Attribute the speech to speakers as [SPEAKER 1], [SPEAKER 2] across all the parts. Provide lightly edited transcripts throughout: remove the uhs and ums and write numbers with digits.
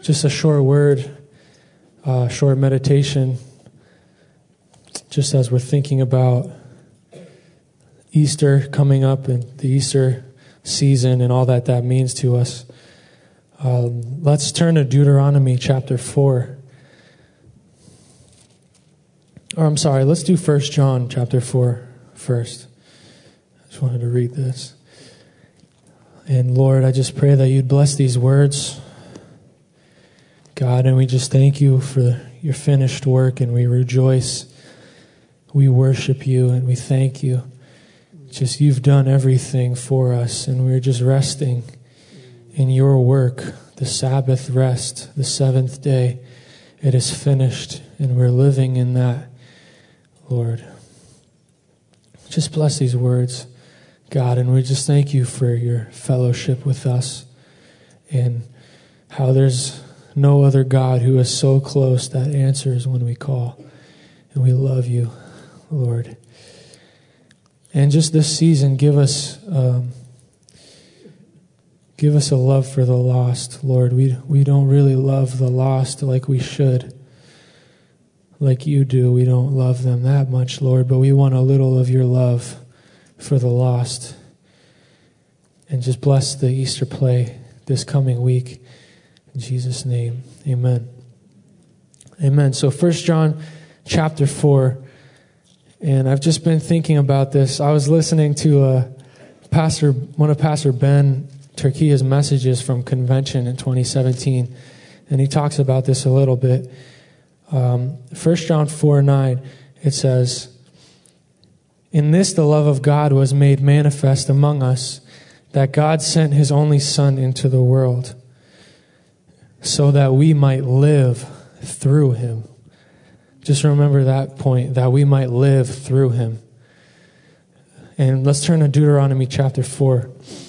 [SPEAKER 1] just a short word, short meditation, just as we're thinking about Easter coming up and the Easter season and all that that means to us. Let's turn to Deuteronomy chapter 4. Or I'm sorry, let's do 1 John chapter 4 first. I just wanted to read this. And Lord, I just pray that you'd bless these words, God, and we just thank you for your finished work, and we rejoice. We worship you, and we thank you. Just you've done everything for us, and we're just resting in your work, the Sabbath rest, the seventh day. It is finished, and we're living in that, Lord. Just bless these words, God, and we just thank you for your fellowship with us and how there's no other God who is so close that answers when we call. And we love you, Lord. And just this season, give us a love for the lost, Lord. We don't really love the lost like we should, like you do. We don't love them that much, Lord, but we want a little of your love for the lost. And just bless the Easter play this coming week. In Jesus' name, amen. Amen. So 1 John chapter 4, and I've just been thinking about this. I was listening to one of Pastor Ben Turkia's messages from convention in 2017, and he talks about this a little bit. 1 John 4:9, it says, "In this the love of God was made manifest among us, that God sent his only Son into the world, so that we might live through him." Just remember that point, that we might live through him. And let's turn to Deuteronomy chapter 4.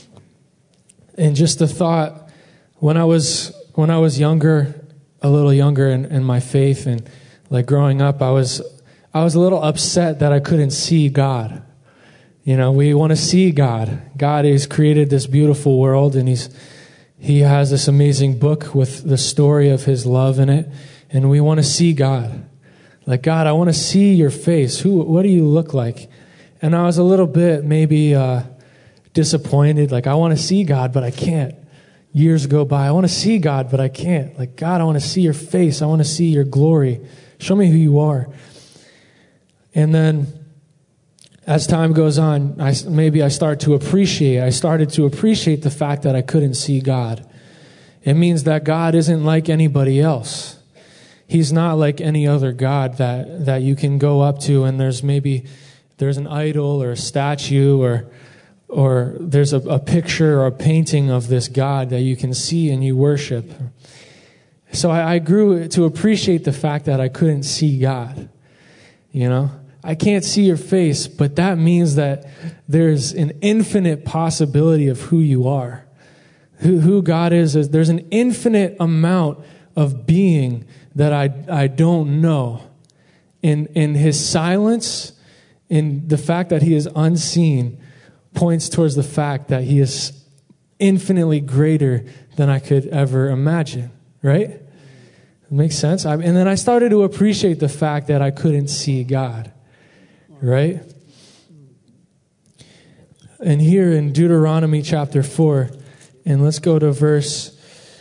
[SPEAKER 1] And just the thought, when I was younger, a little younger in my faith, and like growing up, I was a little upset that I couldn't see God. You know, we want to see God. God has created this beautiful world, and He has this amazing book with the story of his love in it, and we want to see God. Like, God, I want to see your face. What do you look like? And I was a little bit maybe disappointed. Like, I want to see God, but I can't. Years go by. I want to see God, but I can't. Like, God, I want to see your face. I want to see your glory. Show me who you are. And then as time goes on, I started to appreciate the fact that I couldn't see God. It means that God isn't like anybody else. He's not like any other God that you can go up to and there's an idol or a statue or there's a picture or a painting of this God that you can see and you worship. So I grew to appreciate the fact that I couldn't see God, you know. I can't see your face, but that means that there's an infinite possibility of who you are. Who God is there's an infinite amount of being that I don't know. In his silence, in the fact that he is unseen, points towards the fact that he is infinitely greater than I could ever imagine, right? It makes sense? And then I started to appreciate the fact that I couldn't see God. Right? And here in Deuteronomy chapter 4, and let's go to verse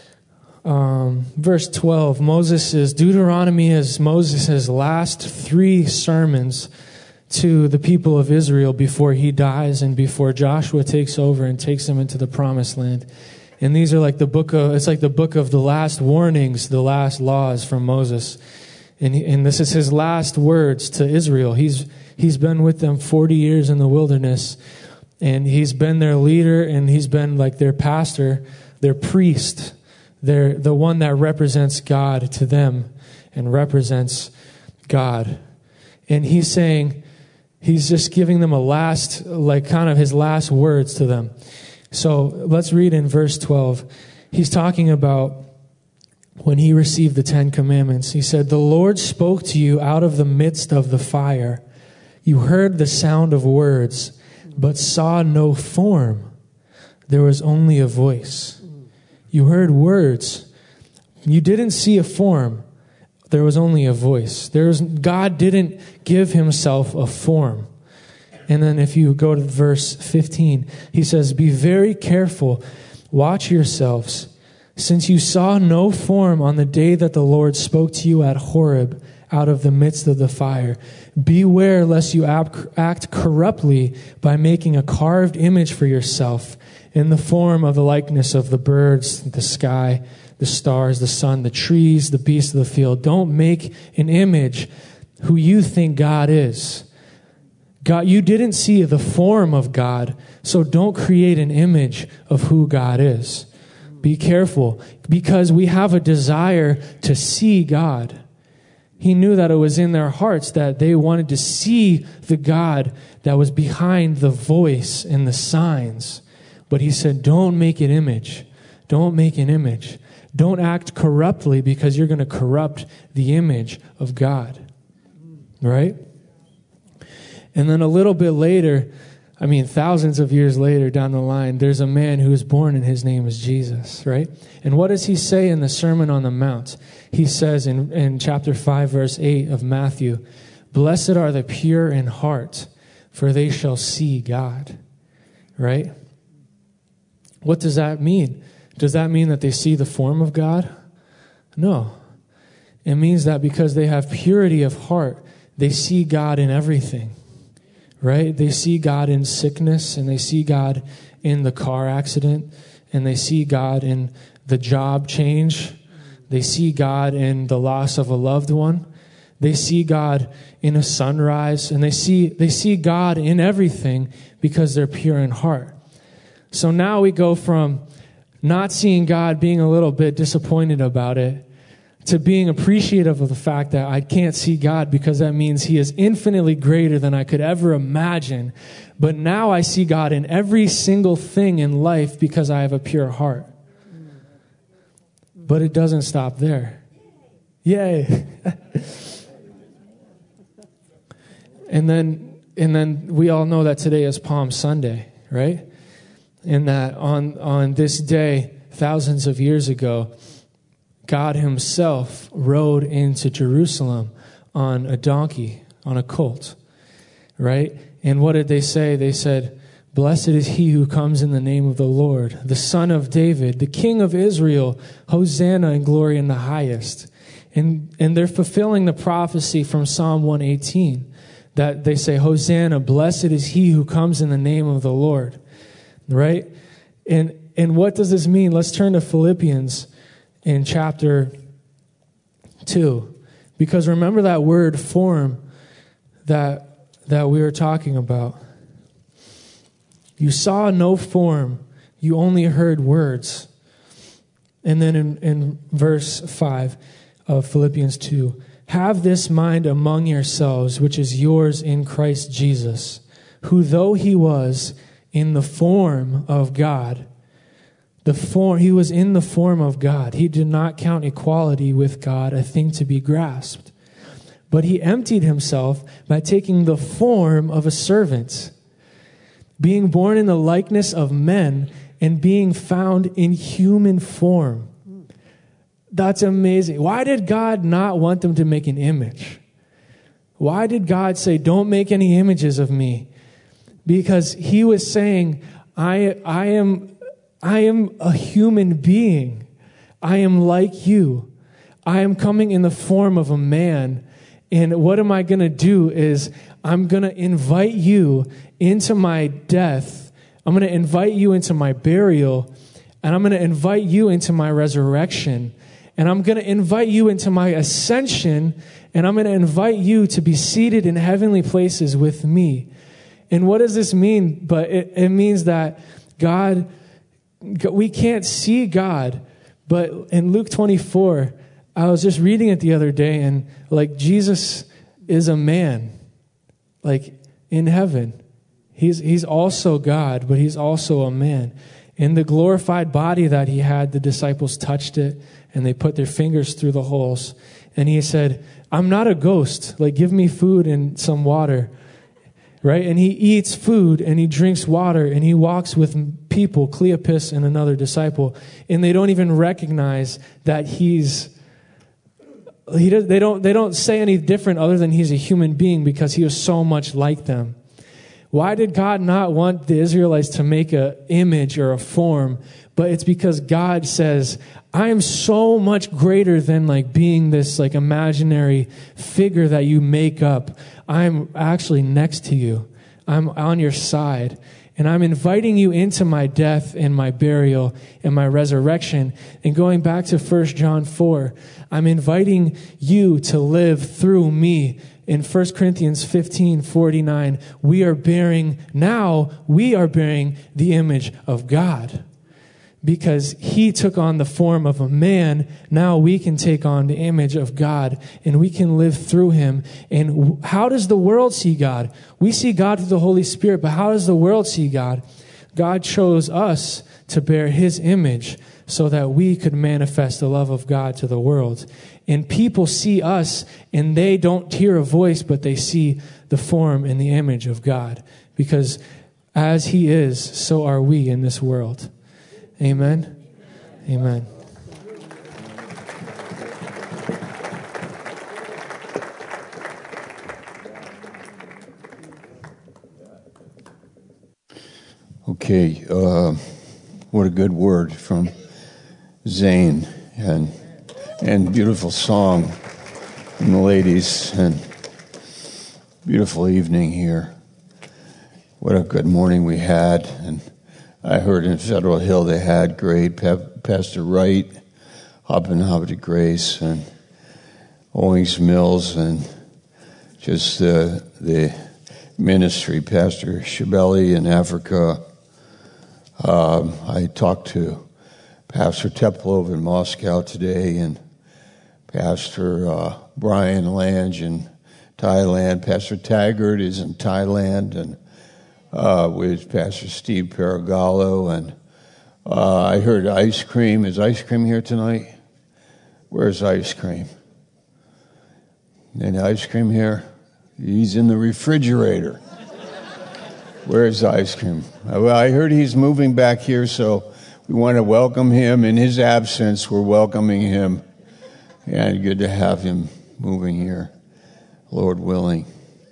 [SPEAKER 1] 12. Deuteronomy is Moses' last 3 sermons to the people of Israel before he dies and before Joshua takes over and takes them into the promised land. And these are like the book of the last warnings, the last laws from Moses. And this is his last words to Israel. He's been with them 40 years in the wilderness, and he's been their leader, and he's been like their pastor, their priest. They're the one that represents God to them and represents God. And he's just giving them his last words to them. So let's read in verse 12. He's talking about when he received the 10 commandments. He said, "The Lord spoke to you out of the midst of the fire. You heard the sound of words, but saw no form. There was only a voice. You heard words, You didn't see a form. There was only a voice. God didn't give himself a form. And then if you go to verse 15, he says, be very careful. Watch yourselves, since you saw no form on the day that the Lord spoke to you at Horeb out of the midst of the fire. Beware lest you act corruptly by making a carved image for yourself in the form of the likeness of the birds, the sky, the stars, the sun, the trees, the beasts of the field. Don't make an image who you think God is. God, you didn't see the form of God, so don't create an image of who God is. Be careful, because we have a desire to see God. He knew that it was in their hearts that they wanted to see the God that was behind the voice and the signs. But he said, don't make an image. Don't make an image. Don't act corruptly, because you're going to corrupt the image of God. Right? And then a little bit later, thousands of years later down the line, there's a man who is born and his name is Jesus, right? And what does he say in the Sermon on the Mount? He says in chapter 5, verse 8 of Matthew, blessed are the pure in heart, for they shall see God, right? What does that mean? Does that mean that they see the form of God? No. It means that because they have purity of heart, they see God in everything. Right? They see God in sickness, and they see God in the car accident, and they see God in the job change. They see God in the loss of a loved one. They see God in a sunrise, and they see God in everything because they're pure in heart. So now we go from not seeing God, being a little bit disappointed about it, to being appreciative of the fact that I can't see God, because that means he is infinitely greater than I could ever imagine. But now I see God in every single thing in life because I have a pure heart. But it doesn't stop there. Yay. And then we all know that today is Palm Sunday, right? And that on this day, thousands of years ago, God himself rode into Jerusalem on a donkey, on a colt, right? And what did they say? They said, blessed is he who comes in the name of the Lord, the Son of David, the King of Israel, Hosanna and glory in the highest. And they're fulfilling the prophecy from Psalm 118, that they say, Hosanna, blessed is he who comes in the name of the Lord, right? And what does this mean? Let's turn to Philippians in chapter 2, because remember that word form that we were talking about. You saw no form, you only heard words. And then in verse 5 of Philippians 2, have this mind among yourselves, which is yours in Christ Jesus, who though he was in the form of God, he was in the form of God. He did not count equality with God a thing to be grasped. But he emptied himself by taking the form of a servant, being born in the likeness of men and being found in human form. That's amazing. Why did God not want them to make an image? Why did God say, don't make any images of me? Because he was saying, I am a human being. I am like you. I am coming in the form of a man. And what am I going to do is I'm going to invite you into my death. I'm going to invite you into my burial. And I'm going to invite you into my resurrection. And I'm going to invite you into my ascension. And I'm going to invite you to be seated in heavenly places with me. And what does this mean? But it means that we can't see God. But in Luke 24, I was just reading it the other day, and like Jesus is a man, like in heaven. He's also God, but he's also a man. In the glorified body that he had, the disciples touched it, and they put their fingers through the holes. And he said, I'm not a ghost. Like, give me food and some water. Right? And he eats food, and he drinks water, and he walks with people, Cleopas and another disciple, and they don't even recognize that they don't say any different other than he's a human being because he was so much like them. Why did God not want the Israelites to make an image or a form? But it's because God says, I am so much greater than like being this like imaginary figure that you make up. I'm actually next to you. I'm on your side. And I'm inviting you into my death and my burial and my resurrection. And going back to 1 John 4, I'm inviting you to live through me. In 1 Corinthians 15:49, we are bearing the image of God. Because he took on the form of a man, now we can take on the image of God and we can live through him. And how does the world see God? We see God through the Holy Spirit, but how does the world see God? God chose us to bear his image so that we could manifest the love of God to the world. And people see us and they don't hear a voice, but they see the form and the image of God. Because as he is, so are we in this world. Amen. Amen.
[SPEAKER 2] Okay, what a good word from Zane and beautiful song from the ladies and beautiful evening here. What a good morning we had, and I heard in Federal Hill they had great Pastor Wright, Hop to Grace, and Owings Mills, and just the ministry, Pastor Shibeli in Africa. I talked to Pastor Teplov in Moscow today, and Pastor Brian Lange in Thailand. Pastor Taggart is in Thailand, and with Pastor Steve Paragallo, and I heard ice cream. Is ice cream here tonight? Where's ice cream? Any ice cream here? He's in the refrigerator. Where's ice cream? Well, I heard he's moving back here, so we want to welcome him. In his absence, we're welcoming him. And good to have him moving here, Lord willing.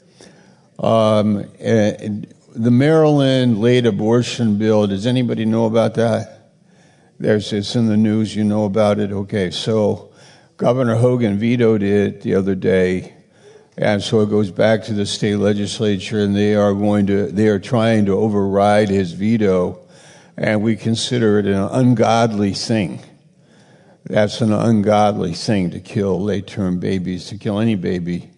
[SPEAKER 2] The Maryland late abortion bill, does anybody know about that? It's in the news, you know about it. Okay, so Governor Hogan vetoed it the other day, and so it goes back to the state legislature, and they are trying to override his veto, and we consider it an ungodly thing. That's an ungodly thing to kill late-term babies, to kill any baby.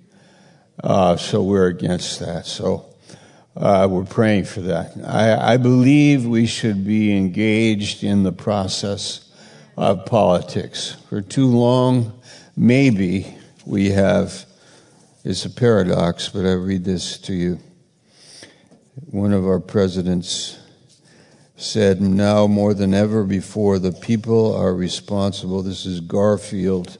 [SPEAKER 2] So we're against that. So we're praying for that. I believe we should be engaged in the process of politics. For too long, maybe we have, it's a paradox, but I read this to you. One of our presidents said, now more than ever before, the people are responsible. This is Garfield.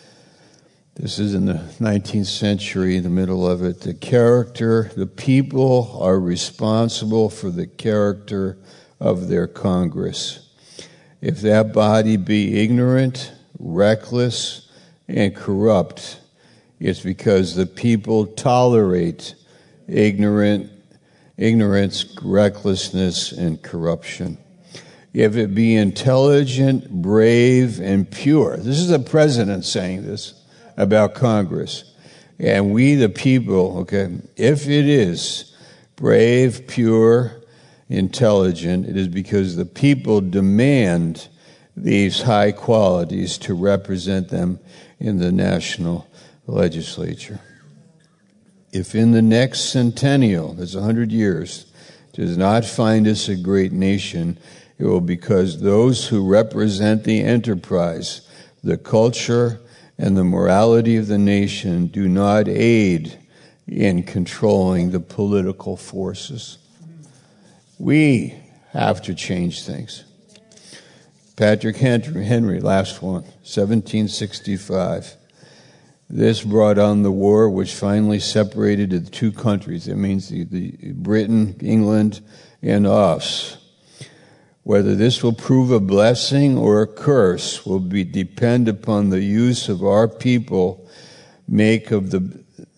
[SPEAKER 2] This is in the 19th century, in the middle of it. The people are responsible for the character of their Congress. If that body be ignorant, reckless, and corrupt, it's because the people tolerate ignorance, recklessness, and corruption. If it be intelligent, brave, and pure. This is the president saying this about Congress. And we, the people, okay, if it is brave, pure, intelligent, it is because the people demand these high qualities to represent them in the national legislature. If in the next centennial, that's 100 years, does not find us a great nation, it will be because those who represent the enterprise, the culture, and the morality of the nation do not aid in controlling the political forces. We have to change things. Patrick Henry, last one, 1765. This brought on the war which finally separated the two countries. It means the Britain, England, and us. Whether this will prove a blessing or a curse will depend upon the use our people make of the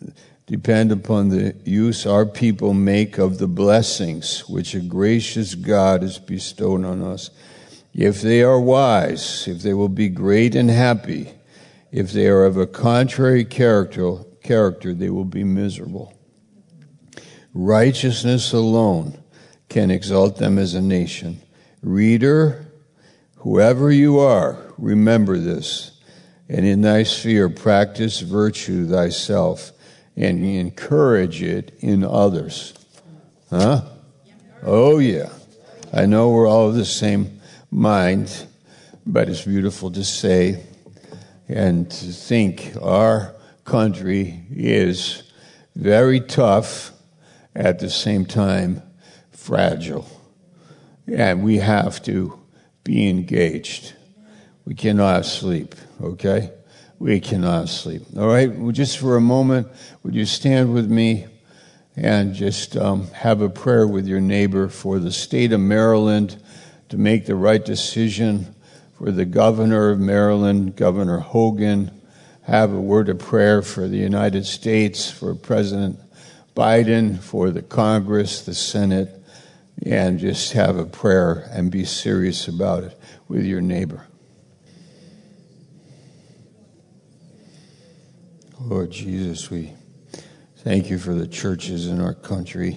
[SPEAKER 2] blessings which a gracious God has bestowed on us. If they are wise, if they will be great and happy, if they are of a contrary character, they will be miserable. Righteousness alone can exalt them as a nation. Reader, whoever you are, remember this, and in thy sphere practice virtue thyself, and encourage it in others. Huh? Oh, yeah. I know we're all of the same mind, but it's beautiful to say and to think our country is very tough, at the same time fragile. And we have to be engaged. We cannot sleep, okay? We cannot sleep. All right, well, just for a moment, would you stand with me and just have a prayer with your neighbor for the state of Maryland to make the right decision, for the governor of Maryland, Governor Hogan, have a word of prayer for the United States, for President Biden, for the Congress, the Senate, and just have a prayer and be serious about it with your neighbor. Lord Jesus, we thank you for the churches in our country.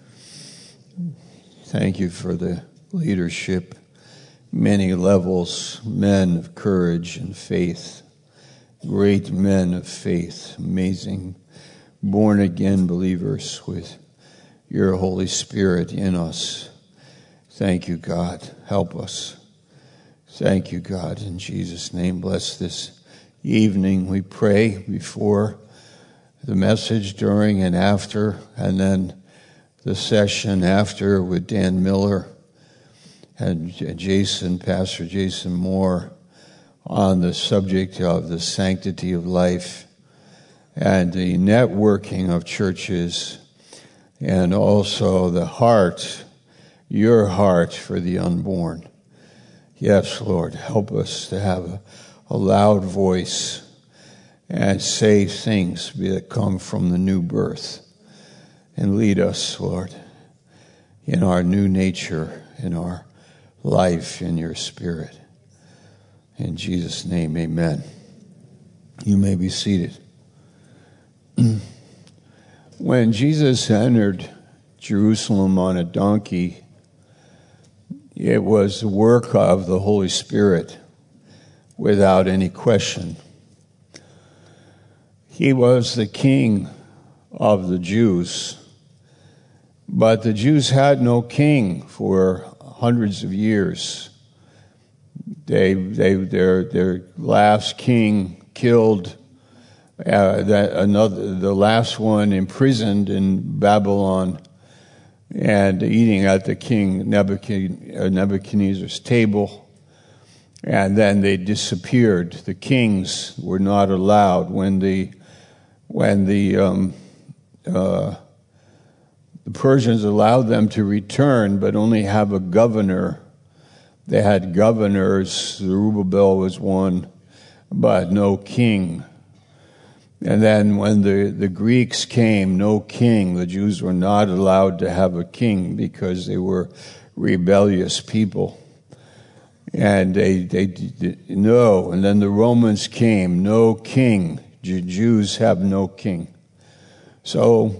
[SPEAKER 2] Thank you for the leadership, many levels, men of courage and faith, great men of faith, amazing born-again believers with your Holy Spirit in us. Thank you, God. Help us. Thank you, God. In Jesus' name, bless this evening. We pray before the message, during and after, and then the session after with Dan Miller and Pastor Jason Moore, on the subject of the sanctity of life and the networking of churches, and also the heart, your heart for the unborn. Yes, Lord, help us to have a loud voice and say things that come from the new birth. And lead us, Lord, in our new nature, in our life, in your Spirit. In Jesus' name, amen. You may be seated. When Jesus entered Jerusalem on a donkey, it was the work of the Holy Spirit without any question. He was the king of the Jews, but the Jews had no king for hundreds of years. Their last king killed, the last one imprisoned in Babylon and eating at the king Nebuchadnezzar's table, and then they disappeared. The kings were not allowed. When the Persians allowed them to return, but only have a governor. They had governors. Zerubbabel was one, but no king. And then when the Greeks came, no king. The Jews were not allowed to have a king because they were rebellious people. And no. And then the Romans came, no king. Jews have no king. So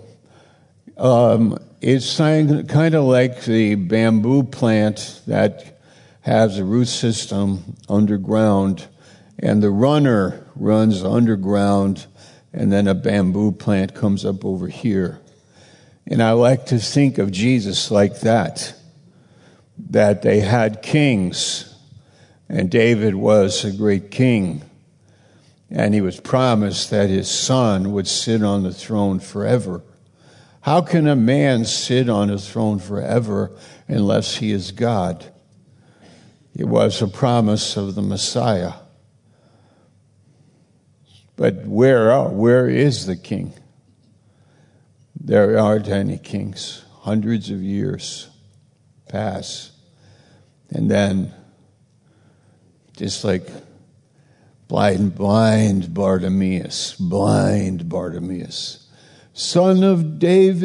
[SPEAKER 2] it's kind of like the bamboo plant that has a root system underground, and the runner runs underground, and then a bamboo plant comes up over here. And I like to think of Jesus like that they had kings, and David was a great king, and he was promised that his son would sit on the throne forever. How can a man sit on a throne forever unless he is God? It was a promise of the Messiah. But where is the king? There aren't any kings. Hundreds of years pass, And then, just like blind Bartimaeus, Son of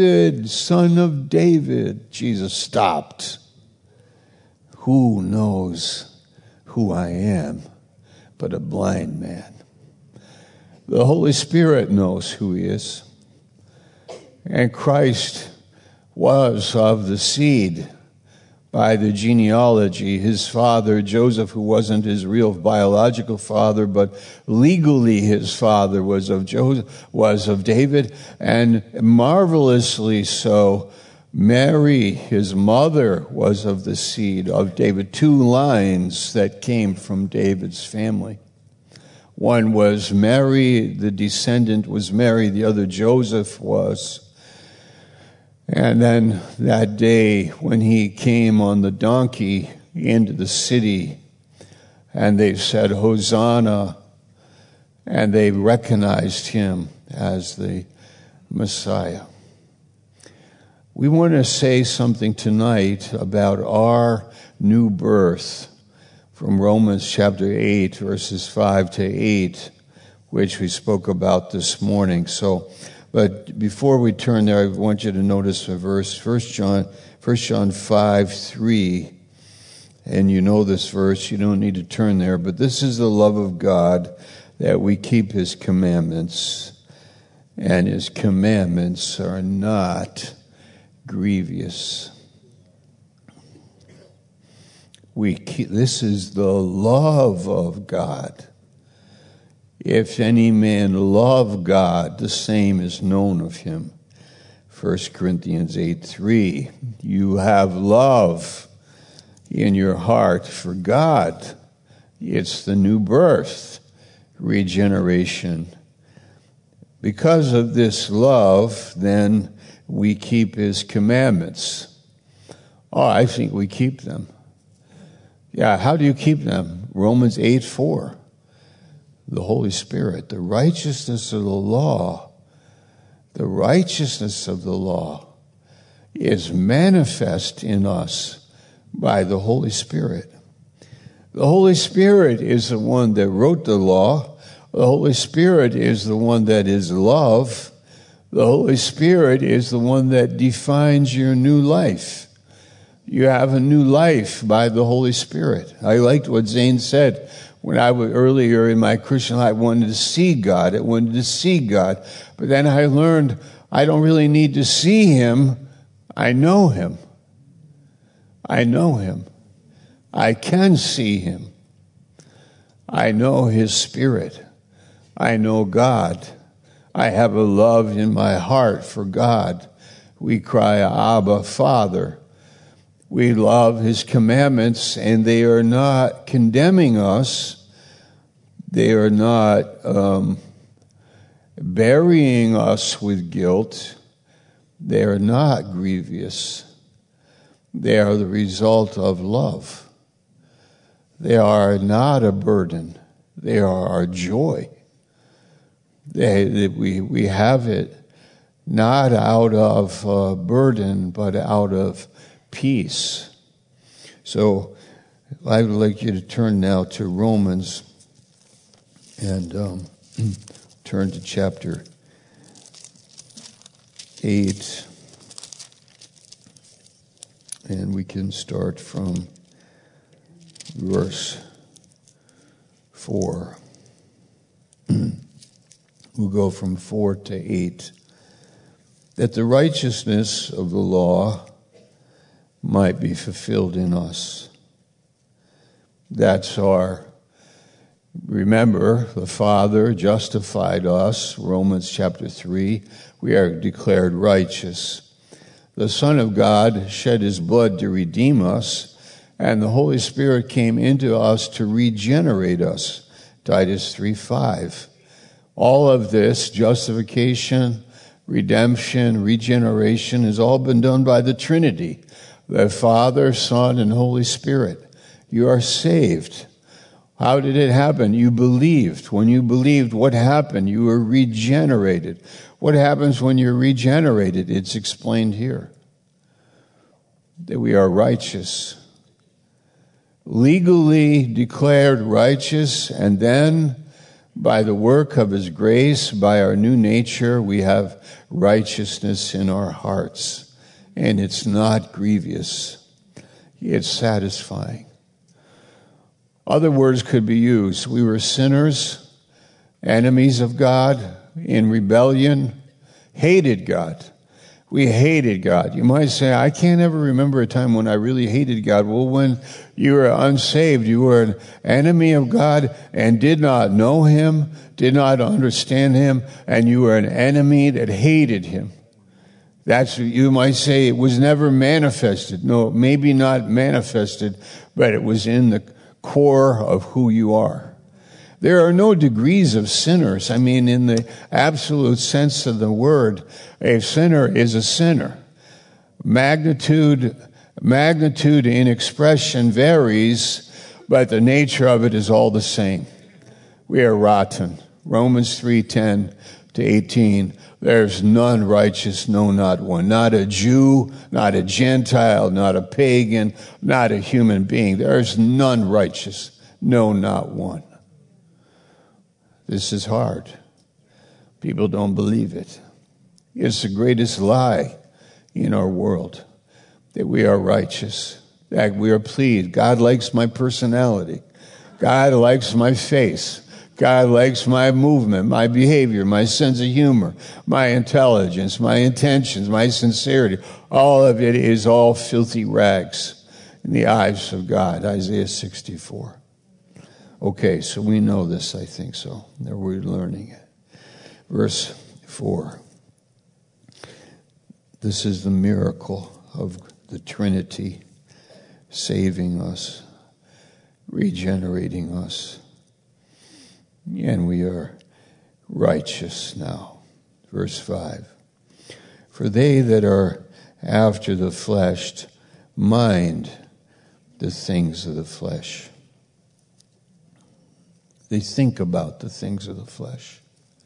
[SPEAKER 2] David, Jesus stopped. Who knows who I am but a blind man? The Holy Spirit knows who he is. And Christ was of the seed by the genealogy. His father, Joseph, who wasn't his real biological father, but legally his father was of David, and marvelously so, Mary, his mother, was of the seed of David. Two lines that came from David's family. One was Mary, the descendant was Mary, the other Joseph was. And then that day when he came on the donkey into the city, and they said, Hosanna, and they recognized him as the Messiah. We want to say something tonight about our new birth from Romans chapter 8, verses 5 to 8, which we spoke about this morning. But before we turn there, I want you to notice a verse, 1 John 5:3. And you know this verse, you don't need to turn there, but this is the love of God, that we keep his commandments, and his commandments are not grievous. This is the love of God. If any man love God, the same is known of him. 1 Corinthians 8:3. You have love in your heart for God. It's the new birth, regeneration. Because of this love, then we keep his commandments. Oh, I think we keep them. Yeah, how do you keep them? Romans 8:4. The Holy Spirit, the righteousness of the law is manifest in us by the Holy Spirit. The Holy Spirit is the one that wrote the law. The Holy Spirit is the one that is love. The Holy Spirit is the one that defines your new life. You have a new life by the Holy Spirit. I liked what Zane said. When I was earlier in my Christian life, I wanted to see God. But then I learned I don't really need to see him. I know him. I can see him. I know his Spirit. I know God. I have a love in my heart for God. We cry, Abba, Father. We love his commandments, and they are not condemning us. They are not burying us with guilt. They are not grievous. They are the result of love. They are not a burden. They are our joy. We have it not out of burden, but out of peace. So I would like you to turn now to Romans and turn to chapter 8. And we can start from verse 4. We'll go from 4 to 8. That the righteousness of the law might be fulfilled in us. Remember, the Father justified us, Romans chapter 3. We are declared righteous. The Son of God shed his blood to redeem us, and the Holy Spirit came into us to regenerate us, Titus 3:5. All of this, justification, redemption, regeneration, has all been done by the Trinity, the Father, Son, and Holy Spirit. You are saved. How did it happen? You believed. When you believed, what happened? You were regenerated. What happens when you're regenerated? It's explained here. That we are righteous. legally declared righteous, and then by the work of his grace, by our new nature, we have righteousness in our hearts. And it's not grievous. It's satisfying. Other words could be used. We were sinners, enemies of God, in rebellion, hated God. We hated God. You might say, I can't ever remember a time when I really hated God. Well, when you were unsaved, you were an enemy of God and did not know him, did not understand him, and you were an enemy that hated him. That's what you might say. It was never manifested. No, maybe not manifested, but it was in the core of who you are. There are no degrees of sinners. I mean, in the absolute sense of the word, a sinner is a sinner. Magnitude in expression varies, but the nature of it is all the same. We are rotten. Romans 3:10 to 18. There's none righteous, no, not one. Not a Jew, not a Gentile, not a pagan, not a human being. There's none righteous, no, not one. This is hard. People don't believe it. It's the greatest lie in our world, that we are righteous, that we are pleased. God likes my personality. God likes my face. God likes my movement, my behavior, my sense of humor, my intelligence, my intentions, my sincerity. All of it is all filthy rags in the eyes of God. Isaiah 64. Okay, so we know this, I think so. We're learning it. Verse 4. This is the miracle of the Trinity saving us, regenerating us. And we are righteous now. Verse 5. For they that are after the flesh mind the things of the flesh. They think about the things of the flesh.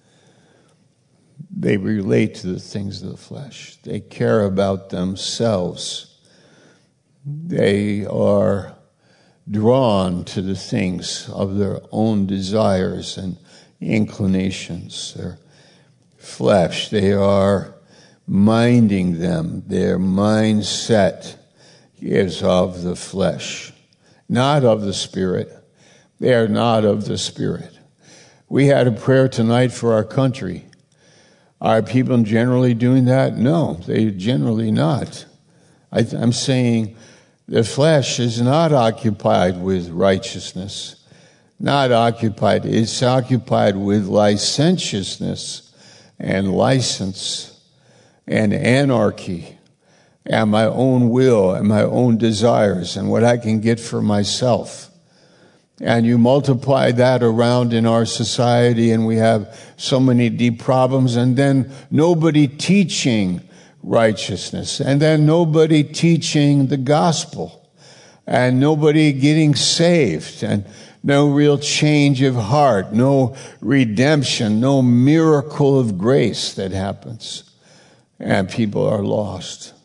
[SPEAKER 2] They relate to the things of the flesh. They care about themselves. They are drawn to the things of their own desires and inclinations, their flesh. They are minding them. Their mindset is of the flesh, not of the Spirit. They are not of the Spirit. We had a prayer tonight for our country. Are people generally doing that? No, they generally not. I'm saying the flesh is not occupied with righteousness, not occupied. It's occupied with licentiousness and license and anarchy and my own will and my own desires and what I can get for myself. And you multiply that around in our society, and we have so many deep problems, and then nobody teaching righteousness, and then nobody teaching the gospel, and nobody getting saved, and no real change of heart, no redemption, no miracle of grace that happens. And people are lost.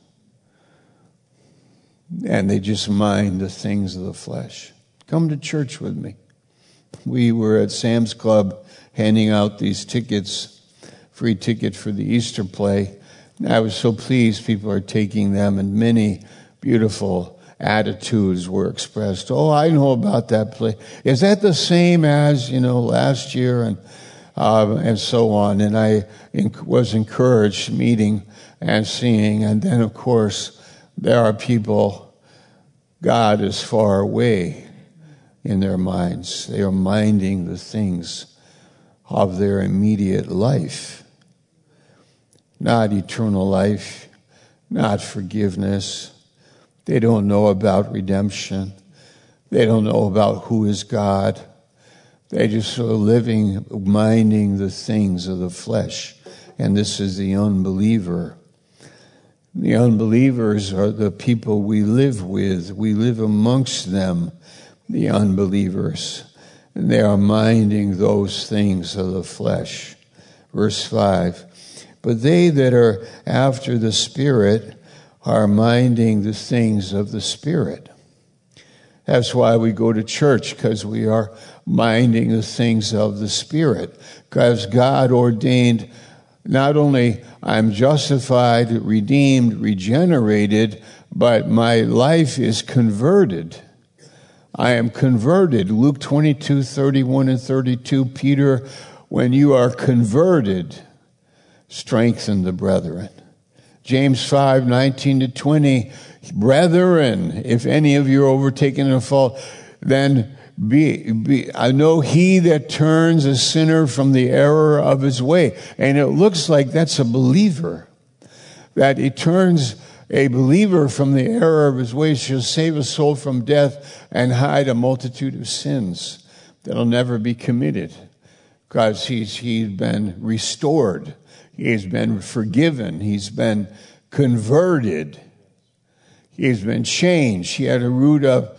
[SPEAKER 2] And they just mind the things of the flesh. Come to church with me. We were at Sam's Club handing out these tickets, free ticket for the Easter play. And I was so pleased people are taking them, and many beautiful attitudes were expressed. Oh, I know about that play. Is that the same as, last year? And so on. And I was encouraged meeting and seeing. And then, of course, there are people, God is far away in their minds. They are minding the things of their immediate life. Not eternal life, not forgiveness. They don't know about redemption. They don't know about who is God. They just are living, minding the things of the flesh. And this is the unbeliever. The unbelievers are the people we live with. We live amongst them, the unbelievers. And they are minding those things of the flesh. Verse 5. But they that are after the Spirit are minding the things of the Spirit. That's why we go to church, because we are minding the things of the Spirit. Because God ordained not only I'm justified, redeemed, regenerated, but my life is converted. I am converted. Luke 22:31 and 32, Peter, when you are converted, strengthen the brethren. James 5:19 to 20, brethren, if any of you are overtaken in a fault, then I know he that turns a sinner from the error of his way. And it looks like that's a believer. That he turns a believer from the error of his ways, shall save a soul from death and hide a multitude of sins that'll never be committed. Because he's been restored. He's been forgiven. He's been converted. He's been changed. He had a root of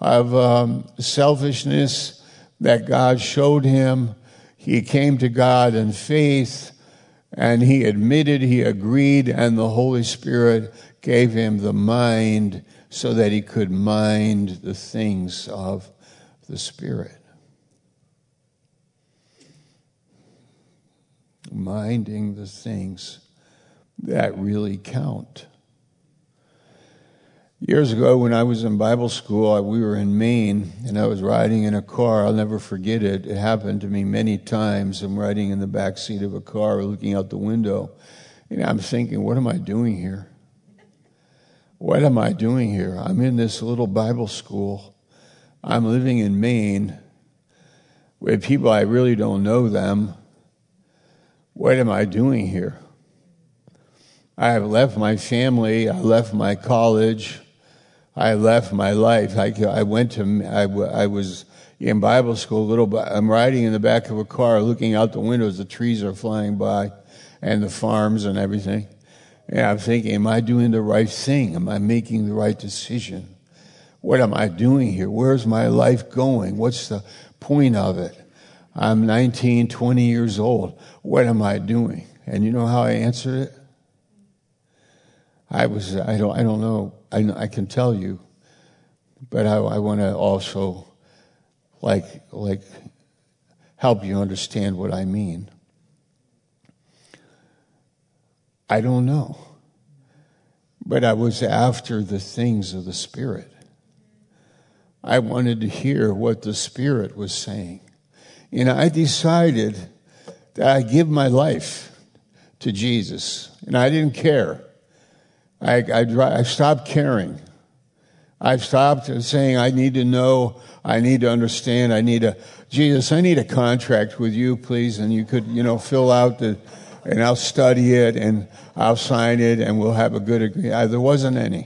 [SPEAKER 2] selfishness that God showed him. He came to God in faith, and he admitted, he agreed, and the Holy Spirit gave him the mind so that he could mind the things of the Spirit. Minding the things that really count. Years ago, when I was in Bible school, we were in Maine, and I was riding in a car. I'll never forget it. It happened to me many times. I'm riding in the back seat of a car, looking out the window, and I'm thinking, what am I doing here? What am I doing here? I'm in this little Bible school. I'm living in Maine with people I really don't know them. What am I doing here? I have left my family. I left my college. I left my life. I was in Bible school I'm riding in the back of a car, looking out the windows. The trees are flying by and the farms and everything. And I'm thinking, am I doing the right thing? Am I making the right decision? What am I doing here? Where's my life going? What's the point of it? I'm 19, 20 years old. What am I doing? And you know how I answered it? I don't know. I can tell you, but I want to also help you understand what I mean. I don't know, but I was after the things of the Spirit. I wanted to hear what the Spirit was saying, and I decided that I give my life to Jesus, and I didn't care. I stopped caring. I stopped saying, I need to know, I need to understand, Jesus, I need a contract with you, please, and you could, fill out and I'll study it, and I'll sign it, and we'll have a good agreement. There wasn't any.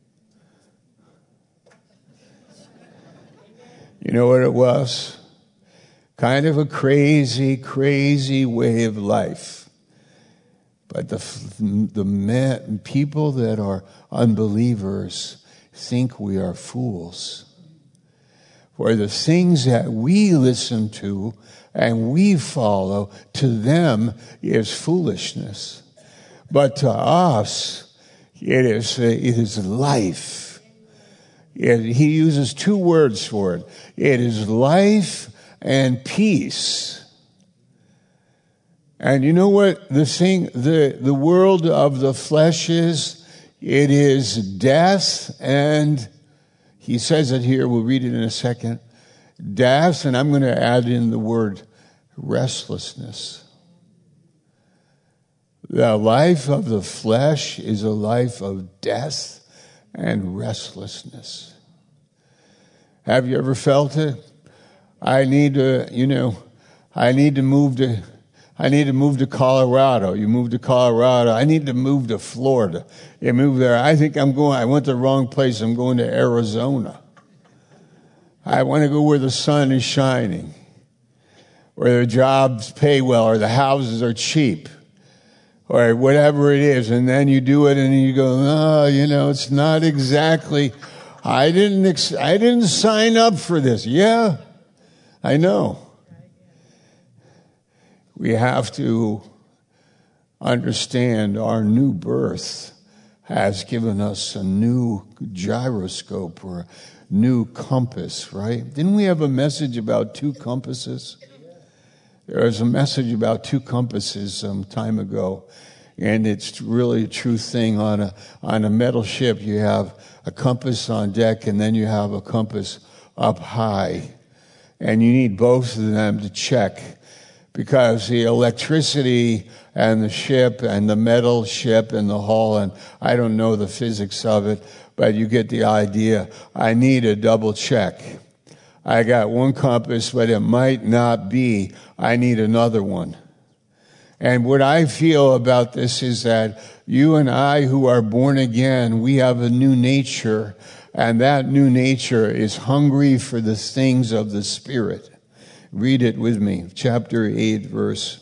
[SPEAKER 2] You know what it was? Kind of a crazy, crazy way of life. But the people that are unbelievers think we are fools. For the things that we listen to and we follow, to them is foolishness. But to us, it is life. He uses two words for it. It is life and peace. And you know what the world of the flesh is? It is death, and he says it here, we'll read it in a second. Death, and I'm going to add in the word restlessness. The life of the flesh is a life of death and restlessness. Have you ever felt it? I need to move to Colorado. You move to Colorado. I need to move to Florida. You move there. I went to the wrong place. I'm going to Arizona. I want to go where the sun is shining, where the jobs pay well, or the houses are cheap, or whatever it is. And then you do it and you go, it's not exactly, I didn't sign up for this. Yeah, I know. We have to understand our new birth has given us a new gyroscope or a new compass, right? Didn't we have a message about 2 compasses? There was a message about 2 compasses some time ago, and it's really a true thing. On a metal ship, you have a compass on deck, and then you have a compass up high, and you need both of them to check, because the electricity and the ship and the metal ship and the hull, and I don't know the physics of it, but you get the idea. I need a double check. I got one compass, but it might not be. I need another one. And what I feel about this is that you and I who are born again, we have a new nature, and that new nature is hungry for the things of the Spirit. Read it with me. Chapter 8, verse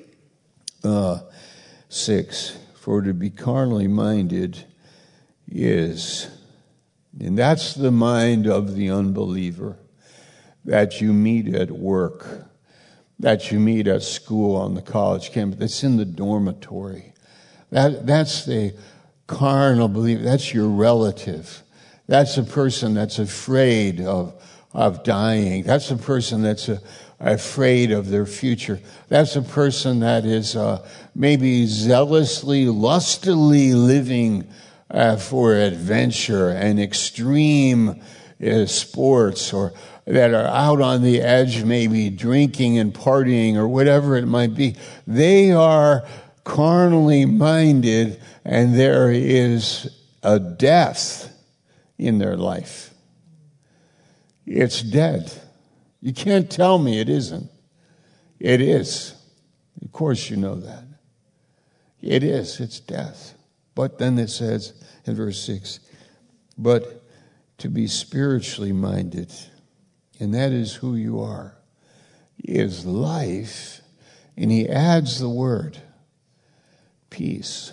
[SPEAKER 2] 6. For to be carnally minded is, and that's the mind of the unbeliever, that you meet at work, that you meet at school on the college campus, that's in the dormitory. That's the carnal believer. That's your relative. That's a person that's afraid of dying. That's a person that's afraid of their future. That's a person that is maybe zealously, lustily living for adventure and extreme sports, or that are out on the edge, maybe drinking and partying or whatever it might be. They are carnally minded, and there is a death in their life. It's dead. You can't tell me it isn't. It is. Of course you know that. It is. It's death. But then it says in verse 6, but to be spiritually minded, and that is who you are, is life. And he adds the word peace.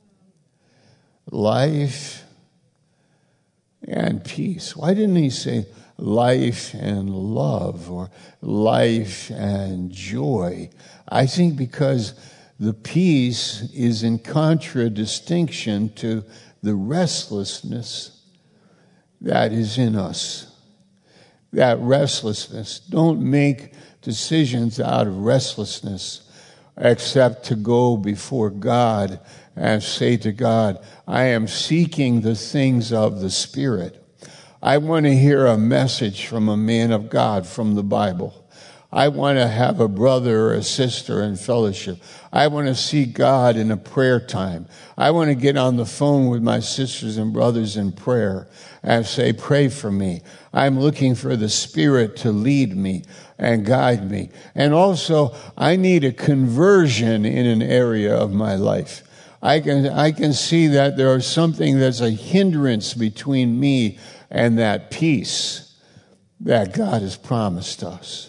[SPEAKER 2] Life and peace. Why didn't he say life and love or life and joy? I think because the peace is in contradistinction to the restlessness that is in us. That restlessness. Don't make decisions out of restlessness, except to go before God and say to God, I am seeking the things of the Spirit. I want to hear a message from a man of God from the Bible. I want to have a brother or a sister in fellowship. I want to see God in a prayer time. I want to get on the phone with my sisters and brothers in prayer and say, pray for me. I'm looking for the Spirit to lead me and guide me. And also, I need a conversion in an area of my life. I can see that there is something that's a hindrance between me and that peace that God has promised us.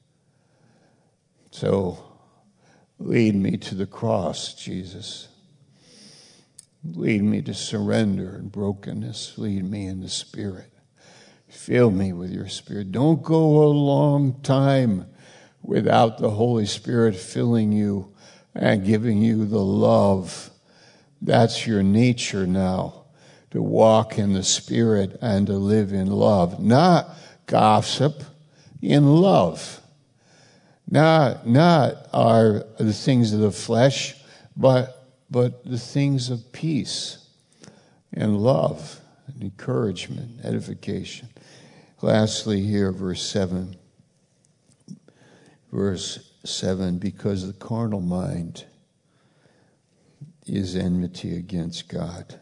[SPEAKER 2] So, lead me to the cross, Jesus. Lead me to surrender and brokenness. Lead me in the Spirit. Fill me with your Spirit. Don't go a long time without the Holy Spirit filling you and giving you the love. That's your nature now, to walk in the Spirit and to live in love. Not gossip, in love. Not the things of the flesh, but the things of peace and love and encouragement, edification. Lastly here, verse 7. Verse 7, because the carnal mind is enmity against God.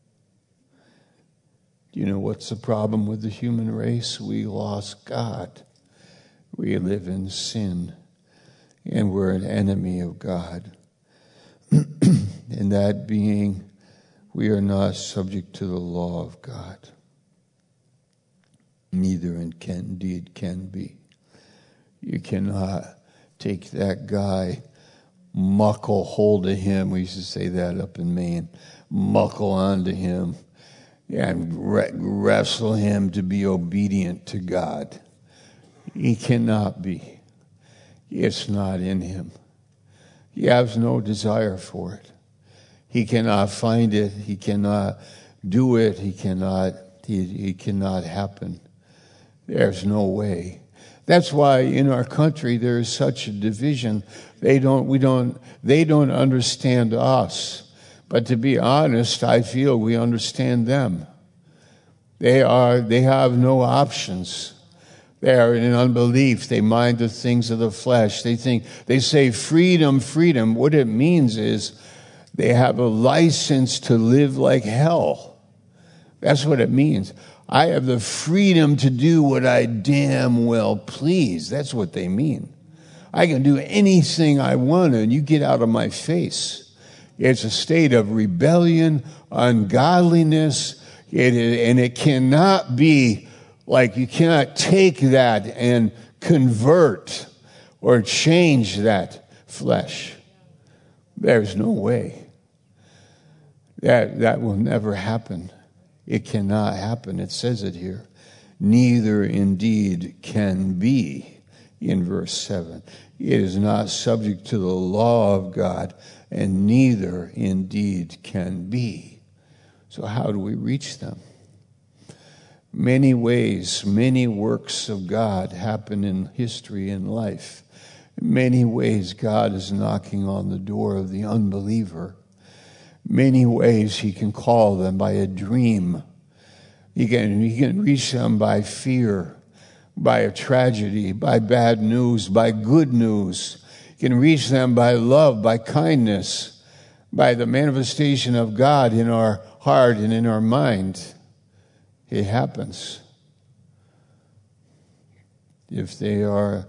[SPEAKER 2] Do you know what's the problem with the human race? We lost God. We live in sin, and we're an enemy of God. And that being, we are not subject to the law of God. Neither indeed can be. You cannot take that guy, muckle hold of him. We used to say that up in Maine. Muckle onto him and wrestle him to be obedient to God. He cannot be. It's not in him. He has no desire for it. He cannot find it. He cannot do it. He cannot happen. There's no way. That's why in our country there is such a division. They don't understand us. But to be honest, I feel we understand them. They have no options. They are in unbelief. They mind the things of the flesh. They say freedom, freedom. What it means is they have a license to live like hell. That's what it means. I have the freedom to do what I damn well please. That's what they mean. I can do anything I want and you get out of my face. It's a state of rebellion, ungodliness, and it cannot be like you cannot take that and convert or change that flesh. There's no way. That will never happen. It cannot happen. It says it here. Neither indeed can be, in verse 7. It is not subject to the law of God, and neither indeed can be. So how do we reach them? Many ways, many works of God happen in history and life. In many ways, God is knocking on the door of the unbeliever. Many ways he can call them by a dream. He can reach them by fear, by a tragedy, by bad news, by good news. He can reach them by love, by kindness, by the manifestation of God in our heart and in our mind. It happens. If they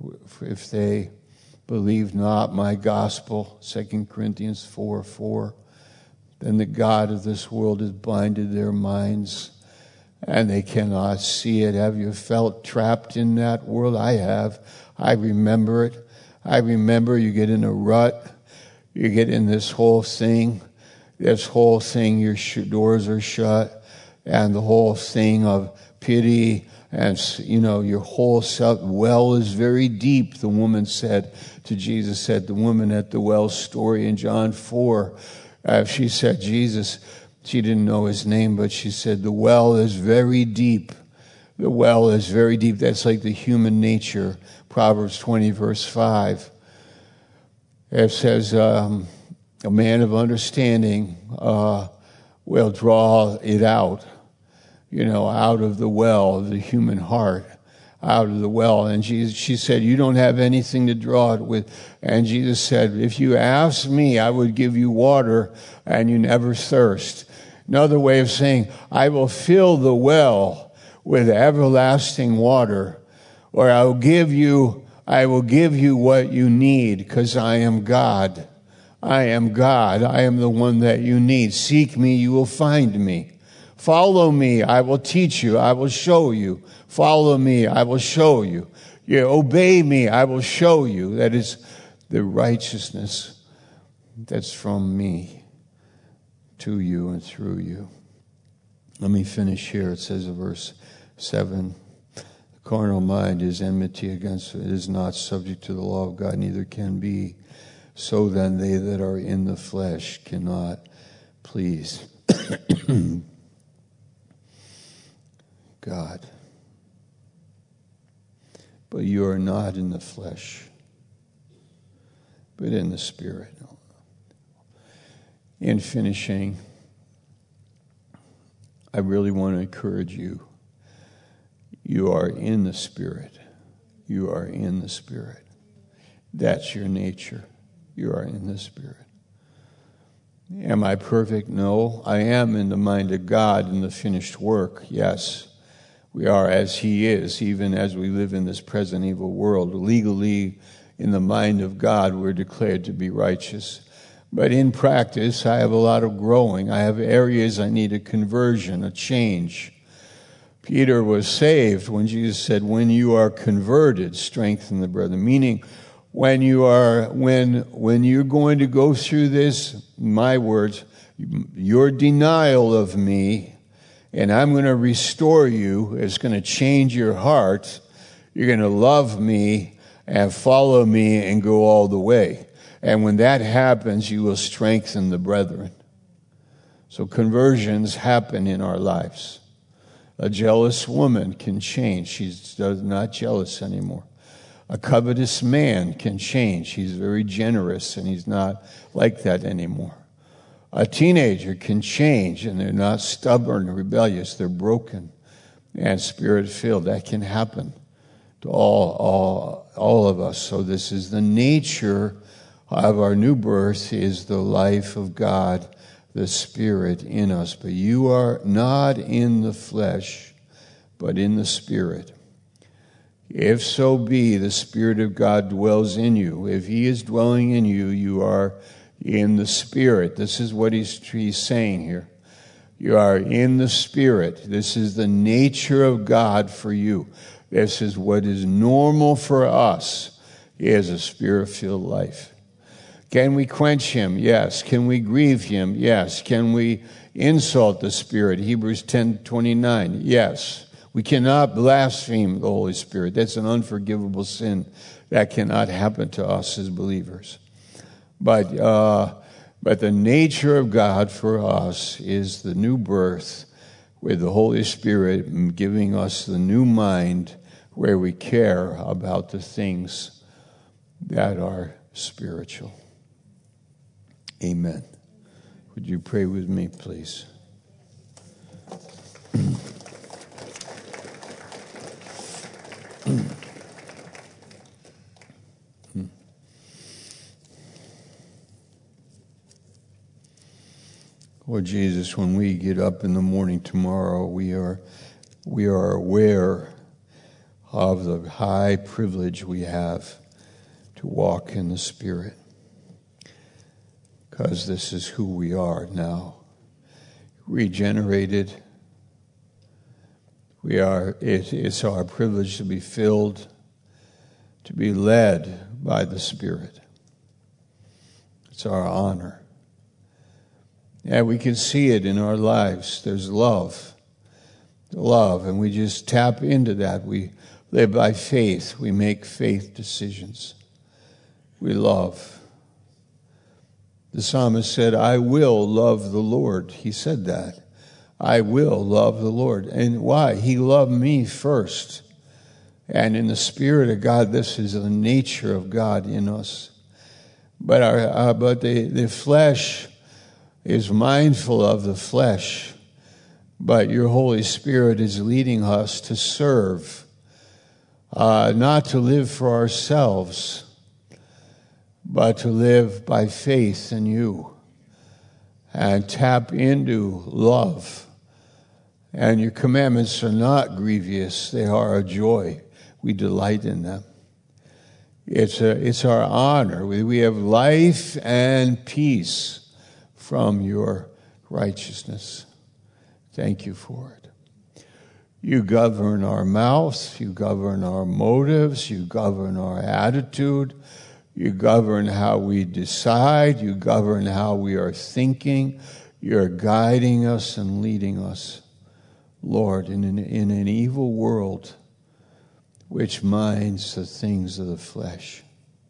[SPEAKER 2] believe not my gospel, 2 Corinthians 4:4, then the God of this world has blinded their minds, and they cannot see it. Have you felt trapped in that world? I have. I remember it. I remember you get in a rut. You get in this whole thing. Your doors are shut. And the whole thing of pity and, your whole self, well is very deep, the woman said to Jesus, the woman at the well story in John 4. She said, Jesus, she didn't know his name, but she said, the well is very deep. The well is very deep. That's like the human nature. Proverbs 20, verse 5. It says, a man of understanding will draw it out, out of the well of the human heart, out of the well. And she said, you don't have anything to draw it with. And Jesus said, if you ask me, I would give you water and you never thirst. Another way of saying, I will fill the well with everlasting water, or I will give you what you need, because I am God. I am God. I am the one that you need. Seek me, you will find me. Follow me, I will teach you, I will show you. Follow me, I will show you. You obey me, I will show you. That is the righteousness that's from me to you and through you. Let me finish here. It says in verse 7, the carnal mind is enmity against it. It is not subject to the law of God, neither can be. So then they that are in the flesh cannot please God. But you are not in the flesh, but in the Spirit. In finishing, I really want to encourage you. You are in the Spirit. You are in the Spirit. That's your nature. You are in the Spirit. Am I perfect? No. I am in the mind of God in the finished work. Yes. We are as He is, even as we live in this present evil world. Legally, in the mind of God, we're declared to be righteous. But in practice, I have a lot of growing. I have areas I need a conversion, a change. Peter was saved when Jesus said, when you are converted, strengthen the brethren. Meaning, when you're going to go through this, my words, your denial of me, and I'm going to restore you. It's going to change your heart. You're going to love me and follow me and go all the way. And when that happens, you will strengthen the brethren. So conversions happen in our lives. A jealous woman can change. She's not jealous anymore. A covetous man can change. He's very generous and he's not like that anymore. A teenager can change and they're not stubborn and rebellious. They're broken and spirit-filled. That can happen to all of us. So this is the nature of our new birth, is the life of God, the Spirit in us. But you are not in the flesh, but in the Spirit. If so be the Spirit of God dwells in you. If He is dwelling in you, you are in the Spirit. This is what he's saying here. You are in the Spirit. This is the nature of God for you. This is what is normal for us, is a Spirit-filled life. Can we quench Him? Yes. Can we grieve Him? Yes. Can we insult the Spirit? Hebrews 10:29. Yes. We cannot blaspheme the Holy Spirit. That's an unforgivable sin. That cannot happen to us as believers. But the nature of God for us is the new birth with the Holy Spirit giving us the new mind where we care about the things that are spiritual. Amen. Would you pray with me, please? Lord Jesus, when we get up in the morning tomorrow, we are aware of the high privilege we have to walk in the Spirit, because this is who we are now, regenerated. It's our privilege to be filled, to be led by the Spirit. It's our honor. And we can see it in our lives. There's love, and we just tap into that. We live by faith. We make faith decisions. We love. The psalmist said, I will love the Lord. He said that. I will love the Lord. And why? He loved me first. And in the Spirit of God, this is the nature of God in us. But the flesh is mindful of the flesh. But your Holy Spirit is leading us to serve, not to live for ourselves, but to live by faith in you and tap into love. And your commandments are not grievous. They are a joy. We delight in them. It's our honor. We have life and peace from your righteousness. Thank you for it. You govern our mouth. You govern our motives. You govern our attitude. You govern how we decide. You govern how we are thinking. You're guiding us and leading us, Lord, in an evil world which minds the things of the flesh.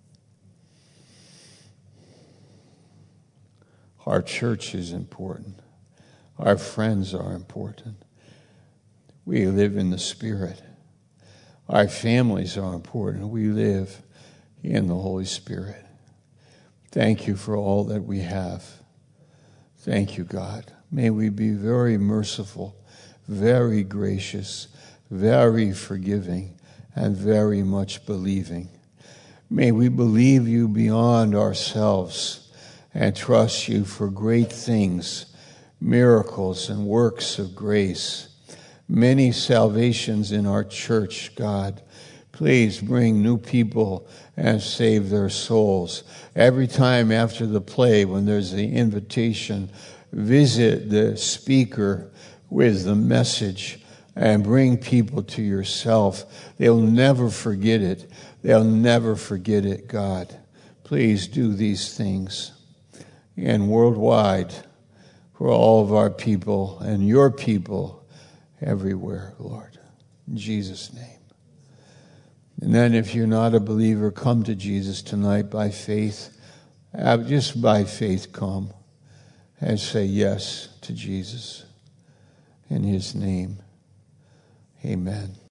[SPEAKER 2] Our church is important. Our friends are important. We live in the Spirit. Our families are important. We live in the Holy Spirit. Thank you for all that we have. Thank you, God. May we be very merciful, very gracious, very forgiving, and very much believing. May we believe you beyond ourselves and trust you for great things, miracles and works of grace. Many salvations in our church, God. Please bring new people and save their souls. Every time after the play, when there's the invitation, visit the speaker with the message and bring people to yourself. They'll never forget it. They'll never forget it, God. Please do these things. And worldwide, for all of our people and your people everywhere, Lord. In Jesus' name. And then if you're not a believer, come to Jesus tonight by faith just by faith come and say yes to Jesus. In his name, amen.